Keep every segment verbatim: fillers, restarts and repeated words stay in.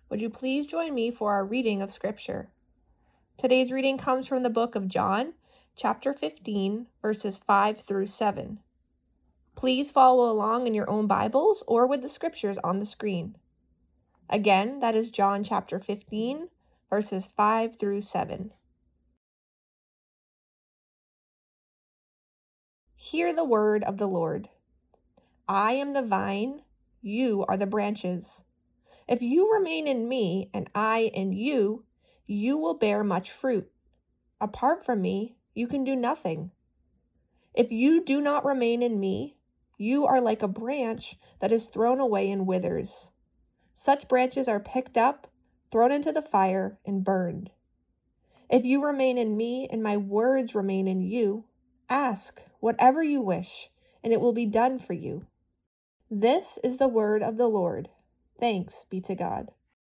Would you please join me for our reading of Scripture? Today's reading comes from the book of John, chapter fifteen, verses five through seven. Please follow along in your own Bibles or with the scriptures on the screen. Again, that is John chapter fifteen, verses five through seven. Hear the word of the Lord. I am the vine, you are the branches. If you remain in me and I in you, you will bear much fruit. Apart from me, you can do nothing. If you do not remain in me, you are like a branch that is thrown away and withers. Such branches are picked up, thrown into the fire, and burned. If you remain in me and my words remain in you, ask whatever you wish, and it will be done for you. This is the word of the Lord. Thanks be to God.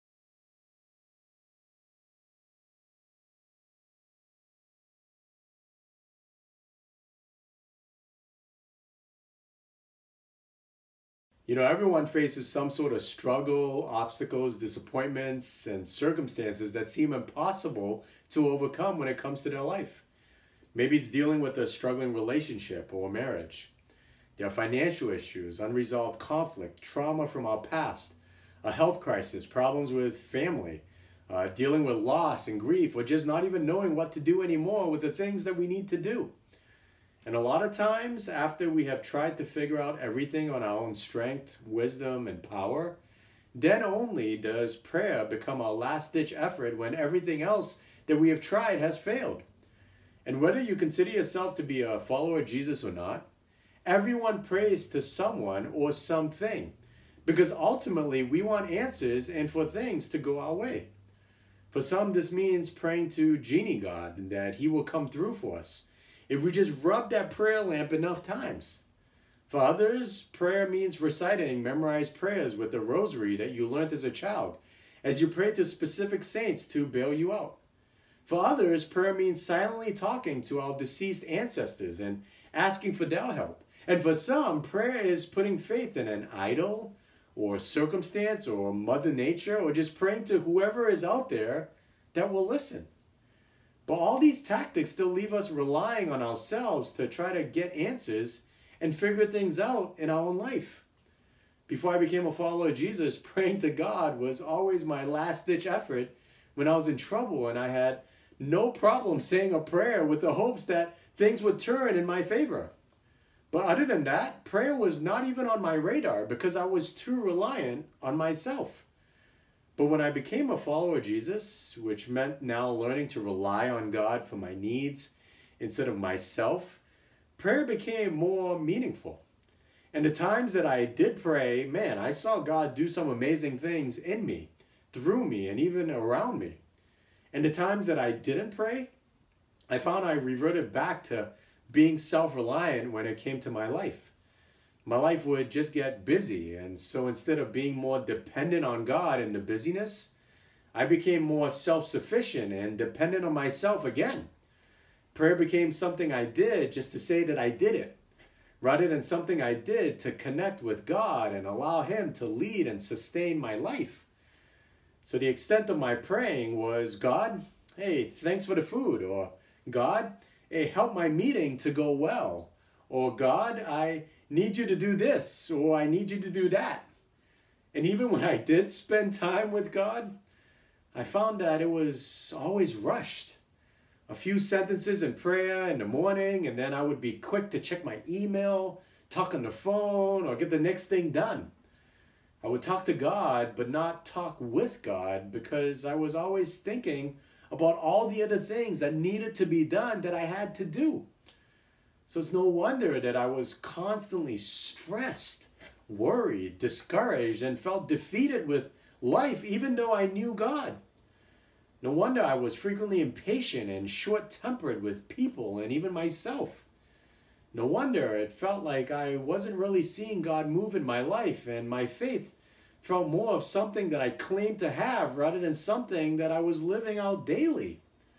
You know, everyone faces some sort of struggle, obstacles, disappointments, and circumstances that seem impossible to overcome when it comes to their life. Maybe it's dealing with a struggling relationship or marriage. There are financial issues, unresolved conflict, trauma from our past, a health crisis, problems with family, uh, dealing with loss and grief, or just not even knowing what to do anymore with the things that we need to do. And a lot of times, after we have tried to figure out everything on our own strength, wisdom, and power, then only does prayer become our last-ditch effort when everything else that we have tried has failed. And whether you consider yourself to be a follower of Jesus or not, everyone prays to someone or something, because ultimately we want answers and for things to go our way. For some, this means praying to Genie God and that he will come through for us if we just rub that prayer lamp enough times. For others, prayer means reciting memorized prayers with the rosary that you learned as a child, as you pray to specific saints to bail you out. For others, prayer means silently talking to our deceased ancestors and asking for their help. And for some, prayer is putting faith in an idol or circumstance or Mother Nature, or just praying to whoever is out there that will listen. But all these tactics still leave us relying on ourselves to try to get answers and figure things out in our own life. Before I became a follower of Jesus, praying to God was always my last-ditch effort when I was in trouble, and I had no problem saying a prayer with the hopes that things would turn in my favor. But other than that, prayer was not even on my radar because I was too reliant on myself. But when I became a follower of Jesus, which meant now learning to rely on God for my needs instead of myself, prayer became more meaningful. And the times that I did pray, man, I saw God do some amazing things in me, through me, and even around me. And the times that I didn't pray, I found I reverted back to being self-reliant when it came to my life. My life would just get busy, and so instead of being more dependent on God in the busyness, I became more self-sufficient and dependent on myself again. Prayer became something I did just to say that I did it, rather than something I did to connect with God and allow Him to lead and sustain my life. So the extent of my praying was, God, hey, thanks for the food, or God, hey, help my meeting to go well, or God, I need you to do this, or I need you to do that. And even when I did spend time with God, I found that it was always rushed. A few sentences in prayer in the morning, and then I would be quick to check my email, talk on the phone, or get the next thing done. I would talk to God, but not talk with God, because I was always thinking about all the other things that needed to be done that I had to do. So it's no wonder that I was constantly stressed, worried, discouraged, and felt defeated with life, even though I knew God. No wonder I was frequently impatient and short-tempered with people and even myself. No wonder it felt like I wasn't really seeing God move in my life, and my faith felt more of something that I claimed to have rather than something that I was living out daily.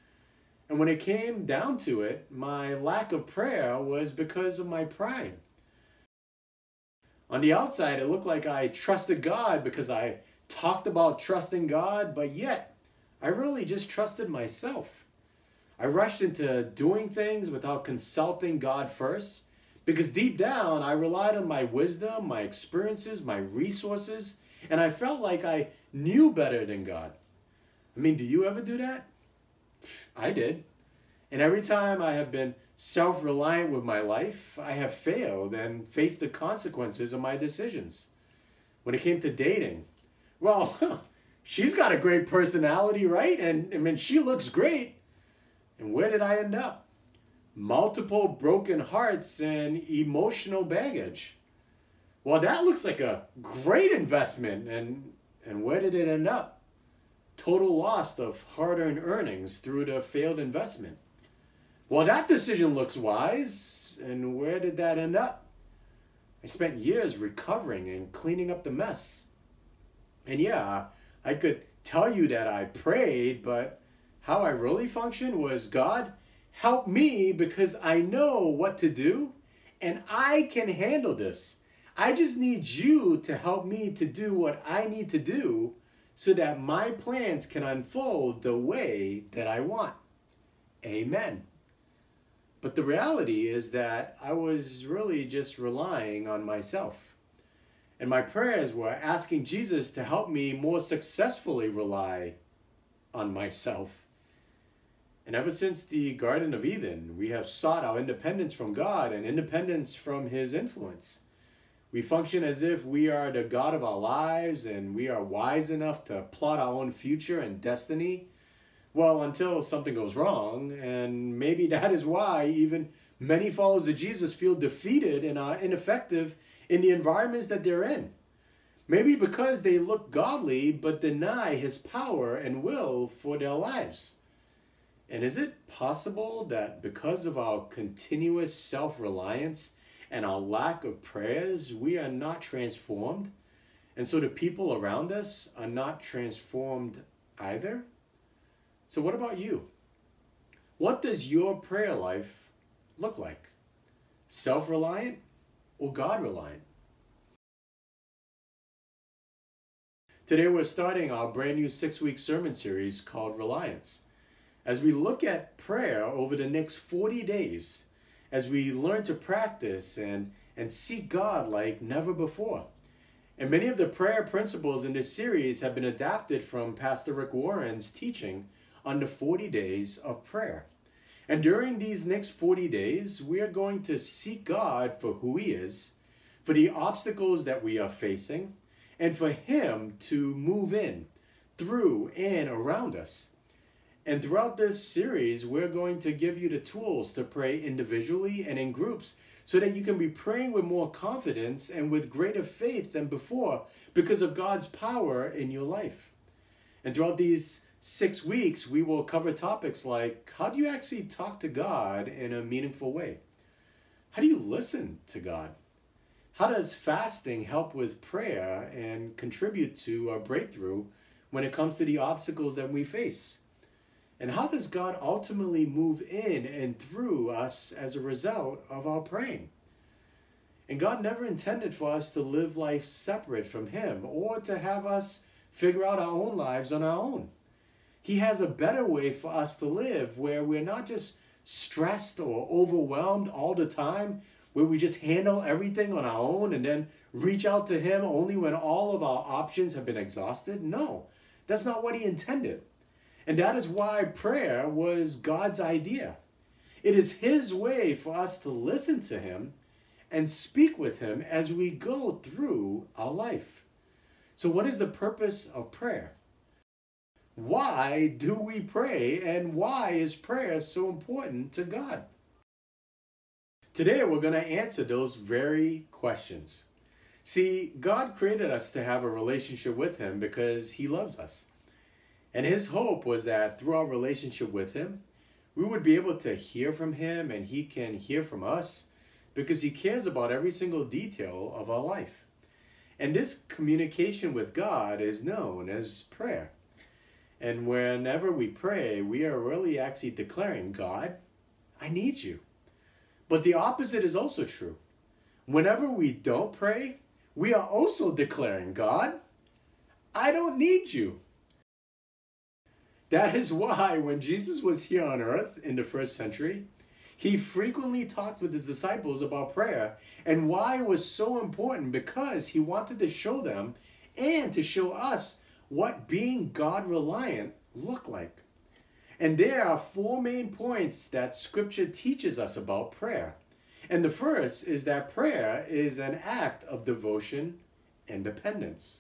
And when it came down to it, my lack of prayer was because of my pride. On the outside, it looked like I trusted God because I talked about trusting God, but yet I really just trusted myself. I rushed into doing things without consulting God first, because deep down I relied on my wisdom, my experiences, my resources, and I felt like I knew better than God. I mean, do you ever do that? I did. And every time I have been self-reliant with my life, I have failed and faced the consequences of my decisions. When it came to dating, well, she's got a great personality, right? And I mean, she looks great. And where did I end up? Multiple broken hearts and emotional baggage. Well, that looks like a great investment. And, and where did it end up? Total loss of hard-earned earnings through the failed investment. Well, that decision looks wise. And where did that end up? I spent years recovering and cleaning up the mess. And yeah, I could tell you that I prayed, but how I really functioned was, God, help me because I know what to do and I can handle this. I just need you to help me to do what I need to do so that my plans can unfold the way that I want. Amen. But the reality is that I was really just relying on myself. And my prayers were asking Jesus to help me more successfully rely on myself. And ever since the Garden of Eden, we have sought our independence from God and independence from His influence. We function as if we are the God of our lives and we are wise enough to plot our own future and destiny. Well, until something goes wrong, and maybe that is why even many followers of Jesus feel defeated and are ineffective in the environments that they're in. Maybe because they look godly but deny His power and will for their lives. And is it possible that because of our continuous self-reliance and our lack of prayers, we are not transformed? And so the people around us are not transformed either? So what about you? What does your prayer life look like? Self-reliant or God-reliant? Today we're starting our brand new six-week sermon series called Reliance. As we look at prayer over the next forty days, as we learn to practice and, and seek God like never before. And many of the prayer principles in this series have been adapted from Pastor Rick Warren's teaching on the forty days of prayer. And during these next forty days, we are going to seek God for who He is, for the obstacles that we are facing, and for Him to move in, through, and around us. And throughout this series, we're going to give you the tools to pray individually and in groups so that you can be praying with more confidence and with greater faith than before because of God's power in your life. And throughout these six weeks, we will cover topics like, how do you actually talk to God in a meaningful way? How do you listen to God? How does fasting help with prayer and contribute to a breakthrough when it comes to the obstacles that we face? And how does God ultimately move in and through us as a result of our praying? And God never intended for us to live life separate from Him or to have us figure out our own lives on our own. He has a better way for us to live where we're not just stressed or overwhelmed all the time, where we just handle everything on our own and then reach out to Him only when all of our options have been exhausted. No, that's not what He intended. And that is why prayer was God's idea. It is His way for us to listen to Him and speak with Him as we go through our life. So what is the purpose of prayer? Why do we pray, and why is prayer so important to God? Today we're going to answer those very questions. See, God created us to have a relationship with Him because He loves us. And His hope was that through our relationship with Him, we would be able to hear from Him and He can hear from us because He cares about every single detail of our life. And this communication with God is known as prayer. And whenever we pray, we are really actually declaring, God, I need you. But the opposite is also true. Whenever we don't pray, we are also declaring, God, I don't need you. That is why when Jesus was here on earth in the first century, he frequently talked with his disciples about prayer and why it was so important, because he wanted to show them and to show us what being God reliant looked like. And there are four main points that Scripture teaches us about prayer. And the first is that prayer is an act of devotion and dependence.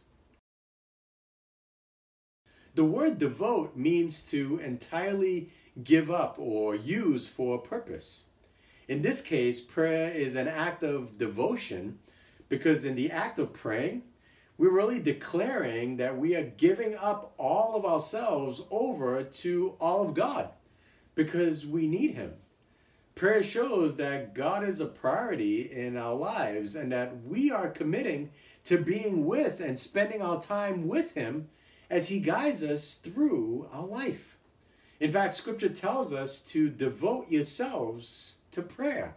The word devote means to entirely give up or use for a purpose. In this case, prayer is an act of devotion because in the act of praying, we're really declaring that we are giving up all of ourselves over to all of God because we need Him. Prayer shows that God is a priority in our lives and that we are committing to being with and spending our time with Him as He guides us through our life. In fact, Scripture tells us to devote yourselves to prayer,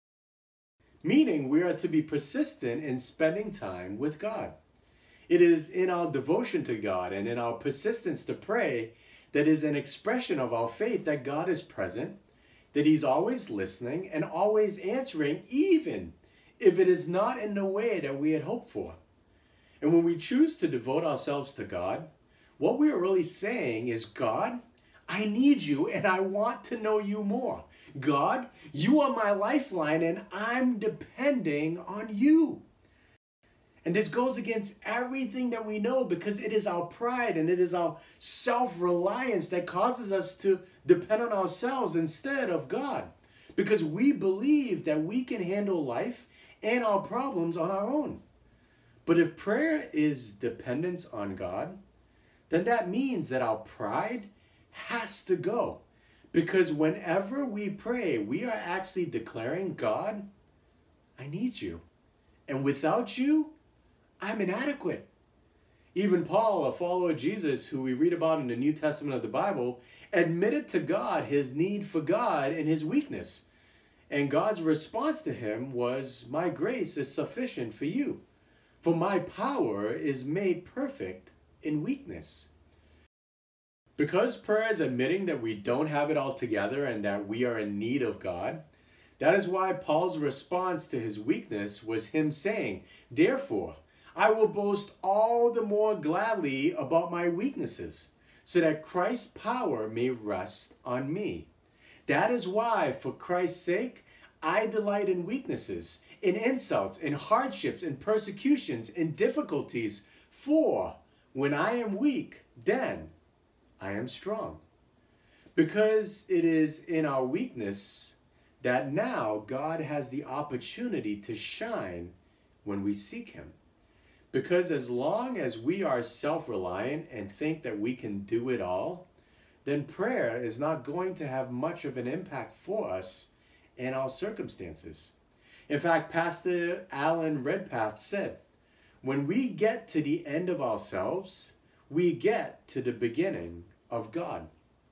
meaning we are to be persistent in spending time with God. It is in our devotion to God and in our persistence to pray that is an expression of our faith that God is present, that He's always listening and always answering, even if it is not in the way that we had hoped for. And when we choose to devote ourselves to God, what we are really saying is, God, I need you and I want to know you more. God, you are my lifeline and I'm depending on you. And this goes against everything that we know because it is our pride and it is our self-reliance that causes us to depend on ourselves instead of God. Because we believe that we can handle life and our problems on our own. But if prayer is dependence on God, then that means that our pride has to go. Because whenever we pray, we are actually declaring, God, I need you. And without you, I'm inadequate. Even Paul, a follower of Jesus, who we read about in the New Testament of the Bible, admitted to God his need for God and his weakness. And God's response to him was, my grace is sufficient for you, for my power is made perfect in weakness. Because prayer is admitting that we don't have it all together and that we are in need of God, that is why Paul's response to his weakness was him saying, therefore, I will boast all the more gladly about my weaknesses, so that Christ's power may rest on me. That is why, for Christ's sake, I delight in weaknesses, in insults, in hardships, in persecutions, in difficulties. For when I am weak, then I am strong. Because it is in our weakness that now God has the opportunity to shine when we seek Him. Because as long as we are self-reliant and think that we can do it all, then prayer is not going to have much of an impact for us in our circumstances. In fact, Pastor Alan Redpath said, when we get to the end of ourselves, we get to the beginning of God.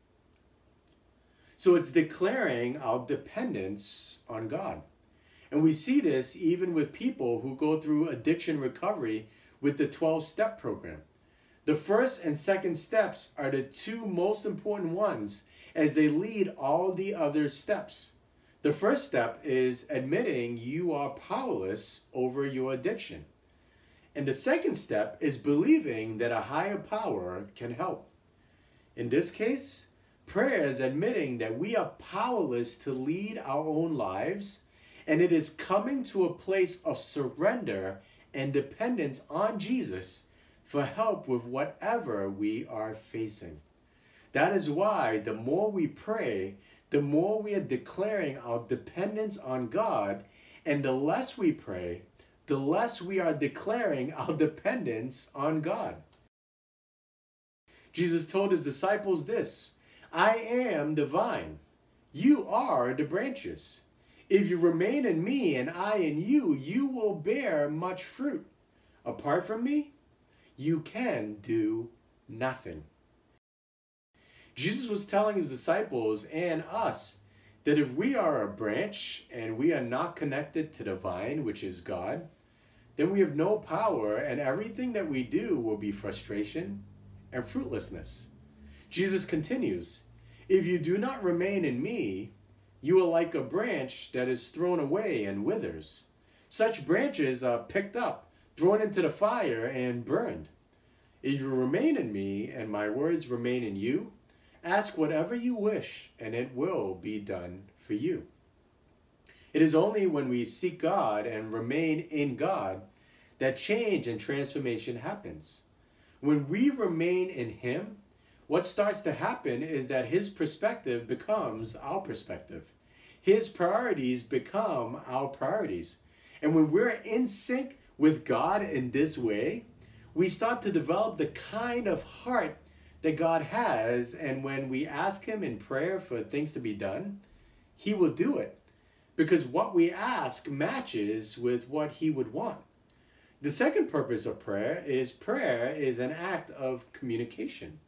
So it's declaring our dependence on God. And we see this even with people who go through addiction recovery with the twelve-step program. The first and second steps are the two most important ones as they lead all the other steps. The first step is admitting you are powerless over your addiction. And the second step is believing that a higher power can help. In this case, prayer is admitting that we are powerless to lead our own lives, and it is coming to a place of surrender and dependence on Jesus for help with whatever we are facing. That is why the more we pray, the more we are declaring our dependence on God, and the less we pray, the less we are declaring our dependence on God. Jesus told his disciples this, I am the vine, you are the branches. If you remain in me and I in you, you will bear much fruit. Apart from me, you can do nothing. Jesus was telling his disciples and us that if we are a branch and we are not connected to the vine, which is God, then we have no power, and everything that we do will be frustration and fruitlessness. Jesus continues, "If you do not remain in me, you are like a branch that is thrown away and withers. Such branches are picked up, thrown into the fire, and burned. If you remain in me, and my words remain in you, ask whatever you wish, and it will be done for you." It is only when we seek God and remain in God that change and transformation happens. When we remain in Him, what starts to happen is that His perspective becomes our perspective. His priorities become our priorities. And when we're in sync with God in this way, we start to develop the kind of heart that God has. And when we ask Him in prayer for things to be done, He will do it, because what we ask matches with what He would want. The second purpose of prayer is prayer is an act of communication.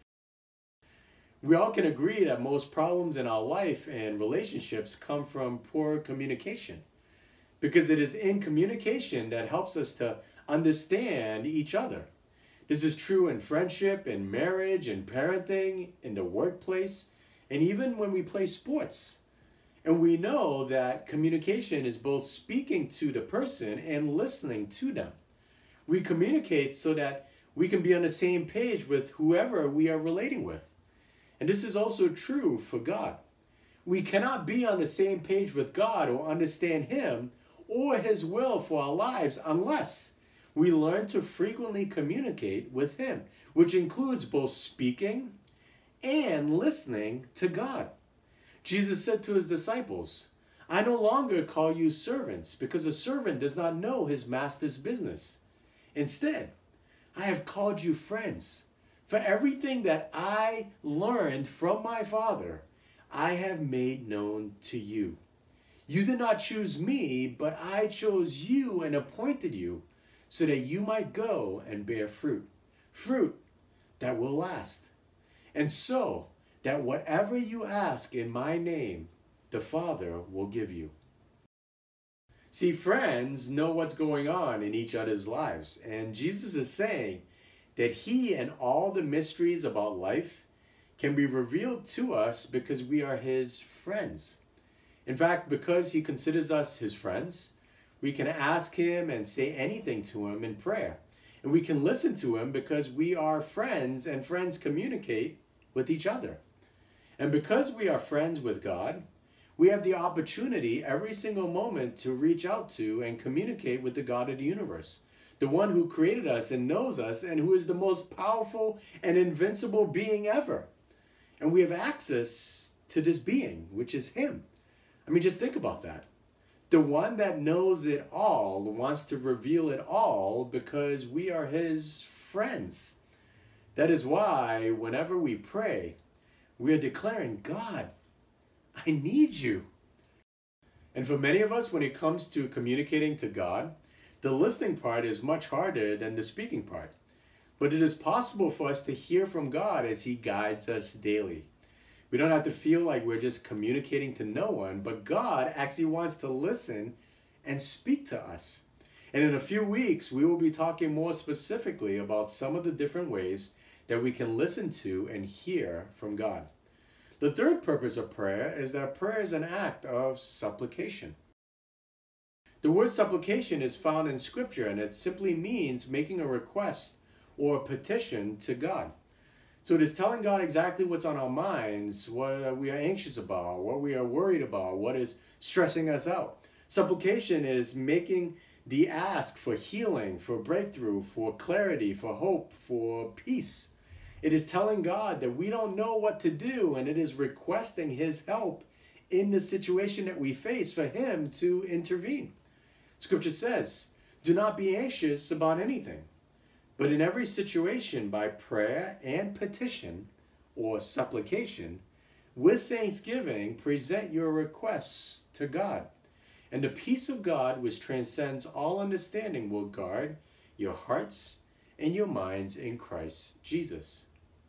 We all can agree that most problems in our life and relationships come from poor communication, because it is in communication that helps us to understand each other. This is true in friendship, in marriage, in parenting, in the workplace, and even when we play sports. And we know that communication is both speaking to the person and listening to them. We communicate so that we can be on the same page with whoever we are relating with. And this is also true for God. We cannot be on the same page with God or understand Him or His will for our lives unless we learn to frequently communicate with Him, which includes both speaking and listening to God. Jesus said to His disciples, "I no longer call you servants, because a servant does not know his master's business. Instead, I have called you friends. For everything that I learned from my Father, I have made known to you. You did not choose me, but I chose you and appointed you so that you might go and bear fruit, fruit that will last. And so that whatever you ask in my name, the Father will give you." See, friends know what's going on in each other's lives, and Jesus is saying that He and all the mysteries about life can be revealed to us because we are His friends. In fact, because He considers us His friends, we can ask Him and say anything to Him in prayer. And we can listen to Him because we are friends, and friends communicate with each other. And because we are friends with God, we have the opportunity every single moment to reach out to and communicate with the God of the universe, the one who created us and knows us and who is the most powerful and invincible being ever. And we have access to this being, which is Him. I mean, just think about that. The one that knows it all wants to reveal it all because we are His friends. That is why whenever we pray, we are declaring, "God, I need you." And for many of us, when it comes to communicating to God, the listening part is much harder than the speaking part. But it is possible for us to hear from God as He guides us daily. We don't have to feel like we're just communicating to no one, but God actually wants to listen and speak to us. And in a few weeks, we will be talking more specifically about some of the different ways that we can listen to and hear from God. The third purpose of prayer is that prayer is an act of supplication. The word supplication is found in Scripture, and it simply means making a request or a petition to God. So it is telling God exactly what's on our minds, what we are anxious about, what we are worried about, what is stressing us out. Supplication is making the ask for healing, for breakthrough, for clarity, for hope, for peace. It is telling God that we don't know what to do, and it is requesting His help in the situation that we face for Him to intervene. Scripture says, "Do not be anxious about anything, but in every situation by prayer and petition or supplication, with thanksgiving, present your requests to God. And the peace of God, which transcends all understanding, will guard your hearts and your minds in Christ Jesus."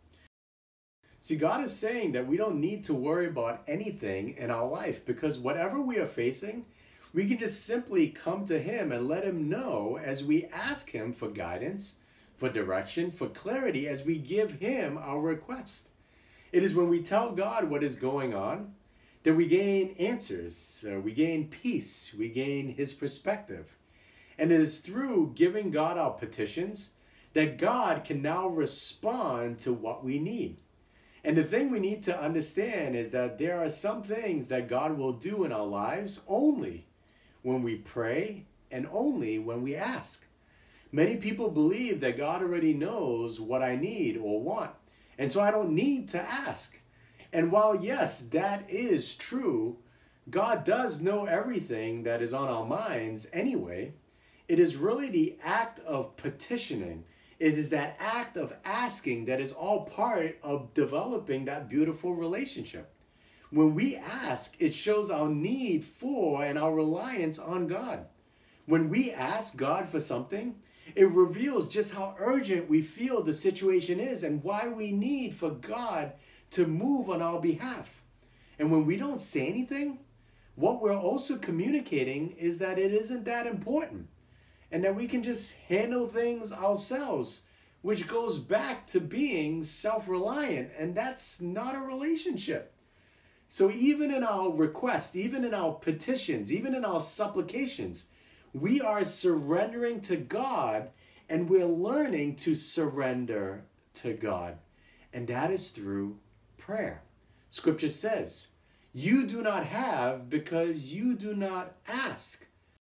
See, God is saying that we don't need to worry about anything in our life because whatever we are facing, We can just simply come to him and let him know as we ask him for guidance, for direction, for clarity, as we give him our request. It is when we tell God what is going on that we gain answers, uh, we gain peace, we gain his perspective. And it is through giving God our petitions that God can now respond to what we need. And the thing we need to understand is that there are some things that God will do in our lives only when we pray and only when we ask. Many people believe that God already knows what I need or want, and so I don't need to ask. And while, yes, that is true, God does know everything that is on our minds anyway. It is really the act of petitioning. It is that act of asking that is all part of developing that beautiful relationship. When we ask, it shows our need for and our reliance on God. When we ask God for something, it reveals just how urgent we feel the situation is and why we need for God to move on our behalf. And when we don't say anything, what we're also communicating is that it isn't that important and that we can just handle things ourselves, which goes back to being self-reliant, and that's not a relationship. So even in our requests, even in our petitions, even in our supplications, we are surrendering to God, and we're learning to surrender to God. And that is through prayer. Scripture says, you do not have because you do not ask.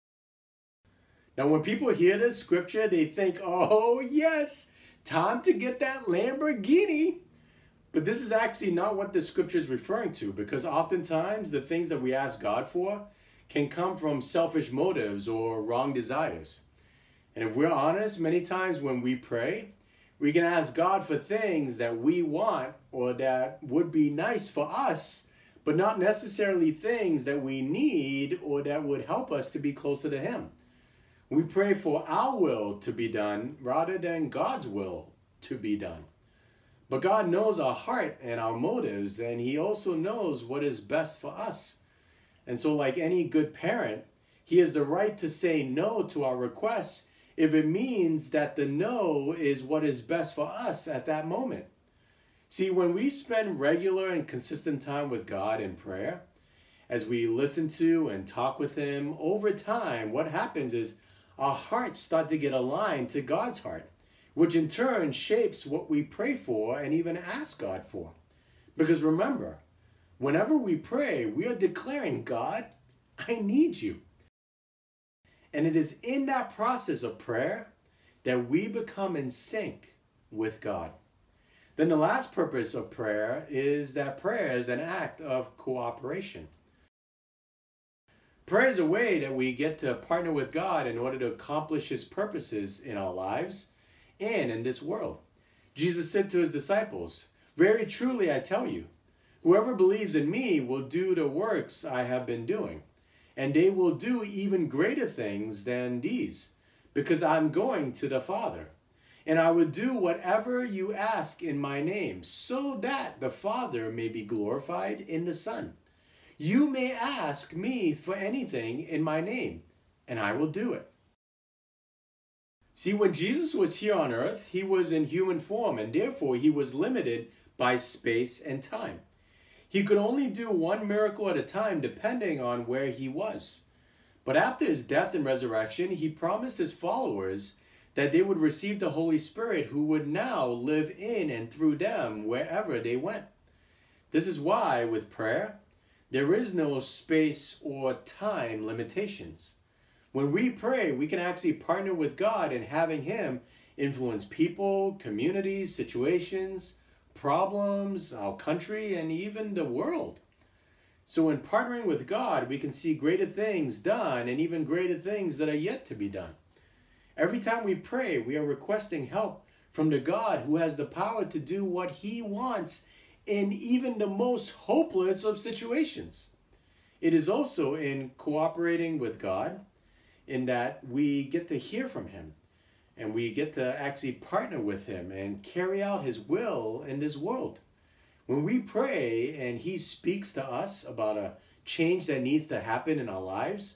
Now, when people hear this scripture, they think, oh, yes, time to get that Lamborghini. But this is actually not what the scripture is referring to, because oftentimes the things that we ask God for can come from selfish motives or wrong desires. And if we're honest, many times when we pray, we can ask God for things that we want or that would be nice for us, but not necessarily things that we need or that would help us to be closer to him. We pray for our will to be done rather than God's will to be done. But God knows our heart and our motives, and he also knows what is best for us. And so, like any good parent, he has the right to say no to our requests if it means that the no is what is best for us at that moment. See, when we spend regular and consistent time with God in prayer, as we listen to and talk with him, over time, what happens is our hearts start to get aligned to God's heart, which in turn shapes what we pray for and even ask God for. Because remember, whenever we pray, we are declaring, God, I need you. And it is in that process of prayer that we become in sync with God. Then the last purpose of prayer is that prayer is an act of cooperation. Prayer is a way that we get to partner with God in order to accomplish his purposes in our lives and in this world. Jesus said to his disciples, very truly I tell you, whoever believes in me will do the works I have been doing, and they will do even greater things than these, because I'm going to the Father. And I will do whatever you ask in my name, so that the Father may be glorified in the Son. You may ask me for anything in my name, and I will do it. See, when Jesus was here on earth, he was in human form, and therefore he was limited by space and time. He could only do one miracle at a time, depending on where he was. But after his death and resurrection, he promised his followers that they would receive the Holy Spirit, who would now live in and through them wherever they went. This is why, with prayer, there is no space or time limitations. When we pray, we can actually partner with God in having him influence people, communities, situations, problems, our country, and even the world. So in partnering with God, we can see greater things done and even greater things that are yet to be done. Every time we pray, we are requesting help from the God who has the power to do what he wants in even the most hopeless of situations. It is also in cooperating with God in that we get to hear from him and we get to actually partner with him and carry out his will in this world. When we pray and he speaks to us about a change that needs to happen in our lives,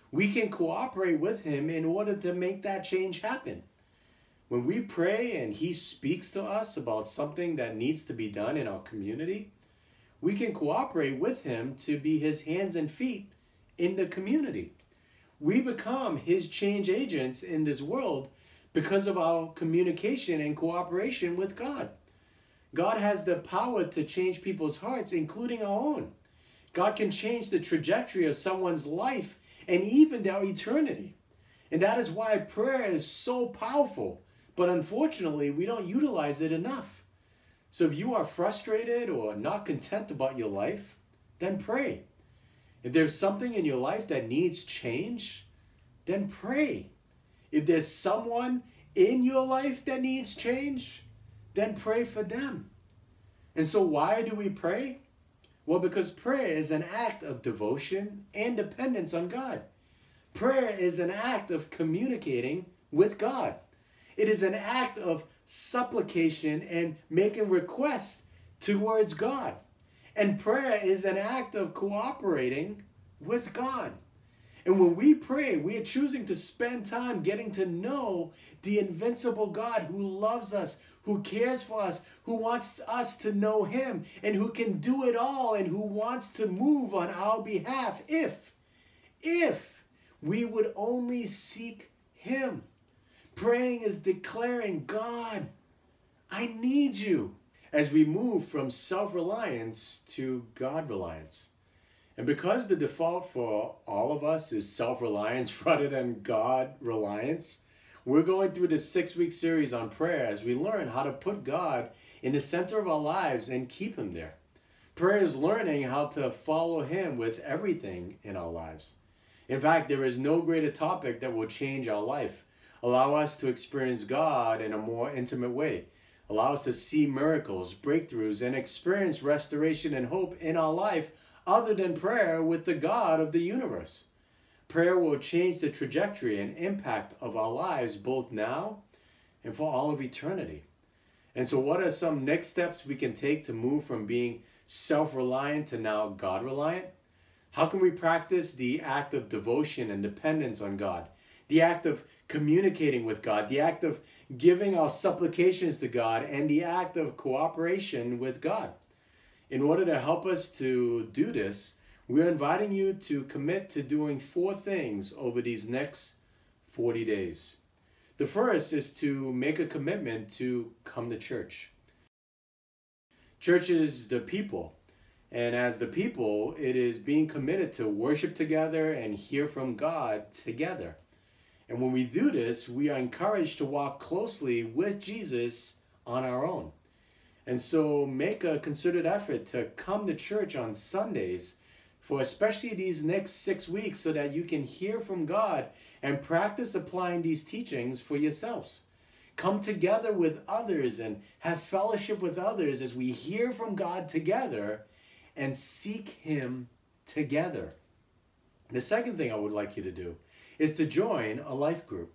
We can cooperate with him in order to make that change happen. When we pray and he speaks to us about something that needs to be done in our community, we can cooperate with him to be his hands and feet in the community. We become his change agents in this world because of our communication and cooperation with God. God has the power to change people's hearts, including our own. God can change the trajectory of someone's life and even their eternity. And that is why prayer is so powerful. But unfortunately, we don't utilize it enough. So if you are frustrated or not content about your life, then pray. If there's something in your life that needs change, then pray. If there's someone in your life that needs change, then pray for them. And so why do we pray? Well, because prayer is an act of devotion and dependence on God. Prayer is an act of communicating with God. It is an act of supplication and making requests towards God. And prayer is an act of cooperating with God. And when we pray, we are choosing to spend time getting to know the invincible God who loves us, who cares for us, who wants us to know him, and who can do it all, and who wants to move on our behalf if, if we would only seek him. Praying is declaring, God, I need you, as we move from self-reliance to God-reliance. And because the default for all of us is self-reliance rather than God-reliance, we're going through this six-week series on prayer as we learn how to put God in the center of our lives and keep him there. Prayer is learning how to follow him with everything in our lives. In fact, there is no greater topic that will change our life, allow us to experience God in a more intimate way, allow us to see miracles, breakthroughs, and experience restoration and hope in our life other than prayer with the God of the universe. Prayer will change the trajectory and impact of our lives both now and for all of eternity. And so what are some next steps we can take to move from being self-reliant to now God-reliant? How can we practice the act of devotion and dependence on God, the act of communicating with God, the act of giving our supplications to God, and the act of cooperation with God? In order to help us to do this, we're inviting you to commit to doing four things over these next forty days. The first is to make a commitment to come to church. Church is the people, and as the people, it is being committed to worship together and hear from God together. And when we do this, we are encouraged to walk closely with Jesus on our own. And so make a concerted effort to come to church on Sundays for especially these next six weeks so that you can hear from God and practice applying these teachings for yourselves. Come together with others and have fellowship with others as we hear from God together and seek him together. The second thing I would like you to do is to join a life group.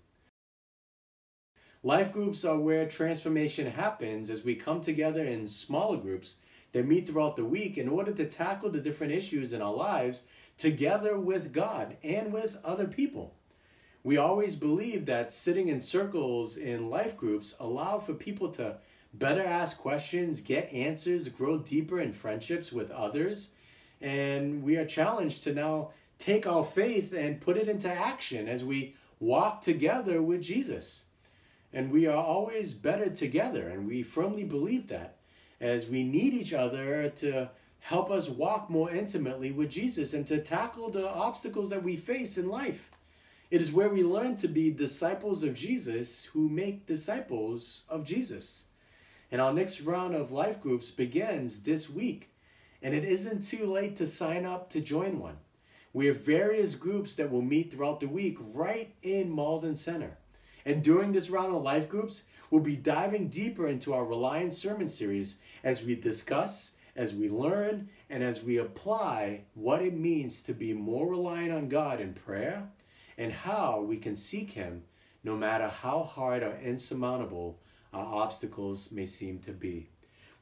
Life groups are where transformation happens as we come together in smaller groups that meet throughout the week in order to tackle the different issues in our lives together with God and with other people. We always believe that sitting in circles in life groups allow for people to better ask questions, get answers, grow deeper in friendships with others, and we are challenged to now take our faith and put it into action as we walk together with Jesus. And we are always better together, and we firmly believe that, as we need each other to help us walk more intimately with Jesus and to tackle the obstacles that we face in life. It is where we learn to be disciples of Jesus who make disciples of Jesus. And our next round of life groups begins this week, and it isn't too late to sign up to join one. We have various groups that will meet throughout the week right in Malden Center. And during this round of life groups, we'll be diving deeper into our Reliance sermon series as we discuss, as we learn, and as we apply what it means to be more reliant on God in prayer and how we can seek him no matter how hard or insurmountable our obstacles may seem to be.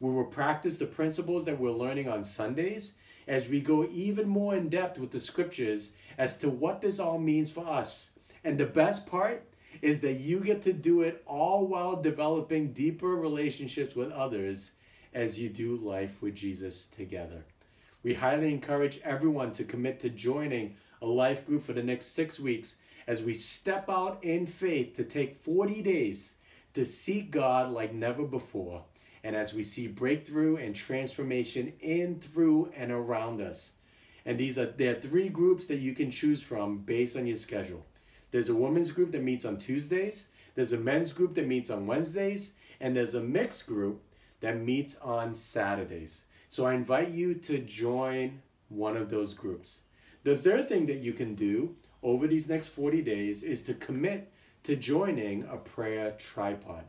We will practice the principles that we're learning on Sundays as we go even more in depth with the scriptures as to what this all means for us. And the best part is that you get to do it all while developing deeper relationships with others as you do life with Jesus together. We highly encourage everyone to commit to joining a life group for the next six weeks as we step out in faith to take forty days to seek God like never before, and as we see breakthrough and transformation in, through, and around us. And these are there are three groups that you can choose from based on your schedule. There's a women's group that meets on Tuesdays, there's a men's group that meets on Wednesdays, and there's a mixed group that meets on Saturdays. So I invite you to join one of those groups. The third thing that you can do over these next forty days is to commit to joining a prayer tripod.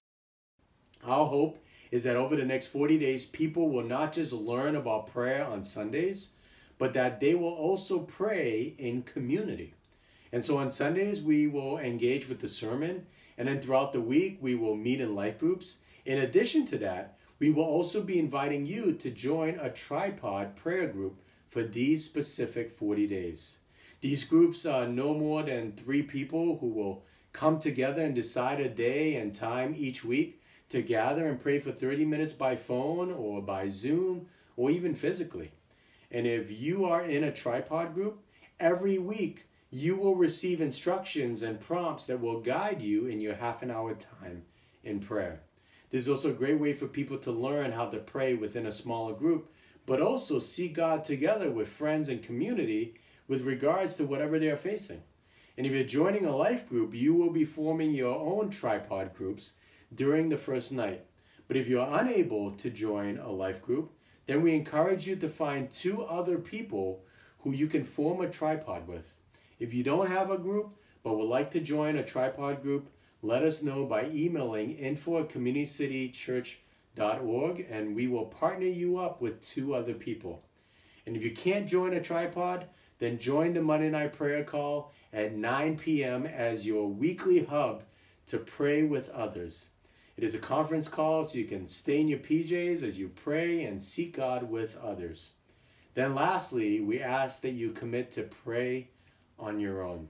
Our hope is that over the next forty days, people will not just learn about prayer on Sundays, but that they will also pray in community. And so on Sundays, we will engage with the sermon, and then throughout the week, we will meet in life groups. In addition to that, we will also be inviting you to join a tripod prayer group for these specific forty days. These groups are no more than three people who will come together and decide a day and time each week to gather and pray for thirty minutes by phone or by Zoom or even physically. And if you are in a tripod group, every week you will receive instructions and prompts that will guide you in your half an hour time in prayer. This is also a great way for people to learn how to pray within a smaller group, but also see God together with friends and community with regards to whatever they're facing. And if you're joining a life group, you will be forming your own tripod groups during the first night. But if you're unable to join a life group, then we encourage you to find two other people who you can form a tripod with. If you don't have a group but would like to join a tripod group, let us know by emailing info at community city church dot org, and we will partner you up with two other people. And if you can't join a tripod, then join the Monday Night Prayer Call at nine p.m. as your weekly hub to pray with others. It is a conference call, so you can stay in your P Js as you pray and seek God with others. Then lastly, we ask that you commit to pray on your own.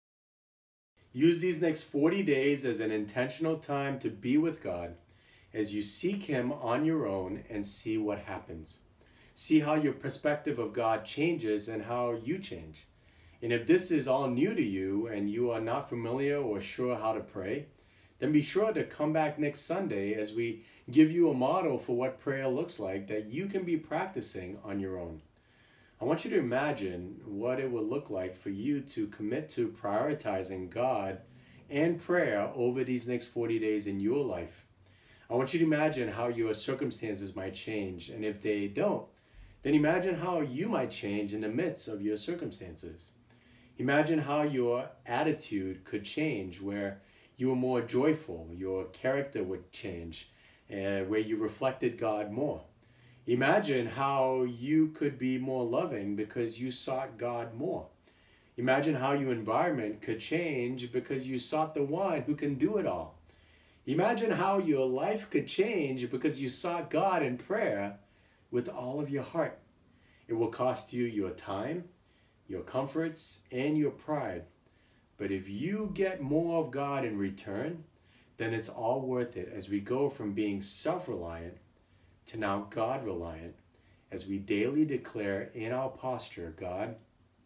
Use these next forty days as an intentional time to be with God as you seek Him on your own and see what happens. See how your perspective of God changes and how you change. And if this is all new to you and you are not familiar or sure how to pray, then be sure to come back next Sunday as we give you a model for what prayer looks like that you can be practicing on your own. I want you to imagine what it would look like for you to commit to prioritizing God and prayer over these next forty days in your life. I want you to imagine how your circumstances might change, and if they don't, then imagine how you might change in the midst of your circumstances. Imagine how your attitude could change, where you were more joyful, your character would change, uh, where you reflected God more. Imagine how you could be more loving because you sought God more. Imagine how your environment could change because you sought the one who can do it all. Imagine how your life could change because you sought God in prayer with all of your heart. It will cost you your time, your comforts, and your pride. But if you get more of God in return, then it's all worth it as we go from being self-reliant to now God-reliant, as we daily declare in our posture, God,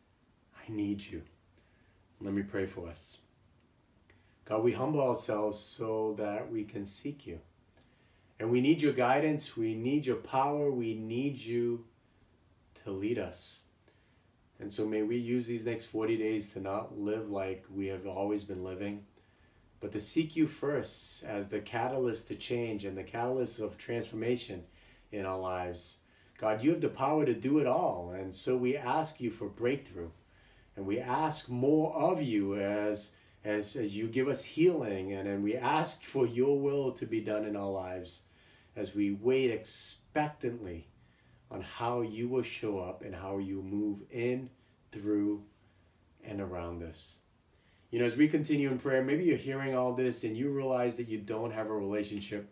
I need you. Let me pray for us. God, we humble ourselves so that we can seek you. And we need your guidance, we need your power, we need you to lead us. And so may we use these next forty days to not live like we have always been living, but to seek you first as the catalyst to change and the catalyst of transformation in our lives. God, you have the power to do it all, and so we ask you for breakthrough, and we ask more of you as as as you give us healing, and then we ask for your will to be done in our lives as we wait expectantly on how you will show up and how you move in, through, and around us. You know, as we continue in prayer, maybe you're hearing all this and you realize that you don't have a relationship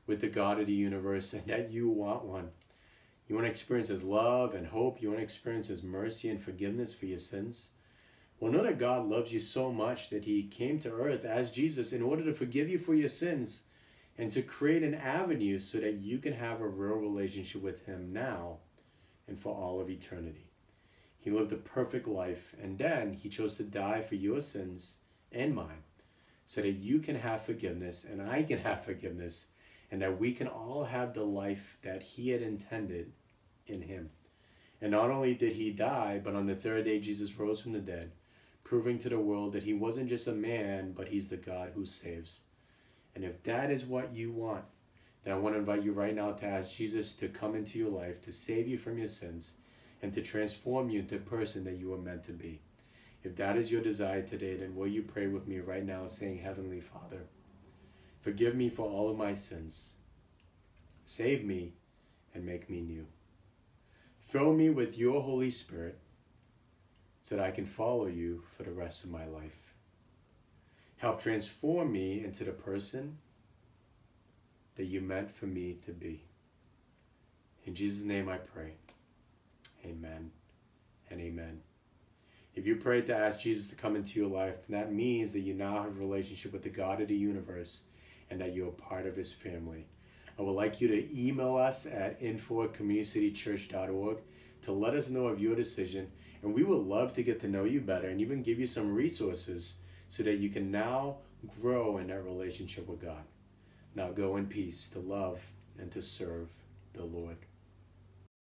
with the God of the universe and that you want one. You want to experience his love and hope. You want to experience his mercy and forgiveness for your sins. Well, know that God loves you so much that he came to earth as Jesus in order to forgive you for your sins and to create an avenue so that you can have a real relationship with him now and for all of eternity. He lived a perfect life, and then he chose to die for your sins and mine so that you can have forgiveness and I can have forgiveness, and that we can all have the life that he had intended in him. And not only did he die, but on the third day Jesus rose from the dead, proving to the world that he wasn't just a man, but he's the God who saves. And if that is what you want, then I want to invite you right now to ask Jesus to come into your life, to save you from your sins, and to transform you into the person that you were meant to be. If that is your desire today, then will you pray with me right now saying, Heavenly Father, forgive me for all of my sins. Save me and make me new. Fill me with your Holy Spirit so that I can follow you for the rest of my life. Help transform me into the person that you meant for me to be. In Jesus' name I pray. Amen and amen. If you prayed to ask Jesus to come into your life, then that means that you now have a relationship with the God of the universe and that you're a part of his family. I would like you to email us at info at community city church dot org to let us know of your decision, and we would love to get to know you better and even give you some resources so that you can now grow in that relationship with God. Now go in peace to love and to serve the Lord.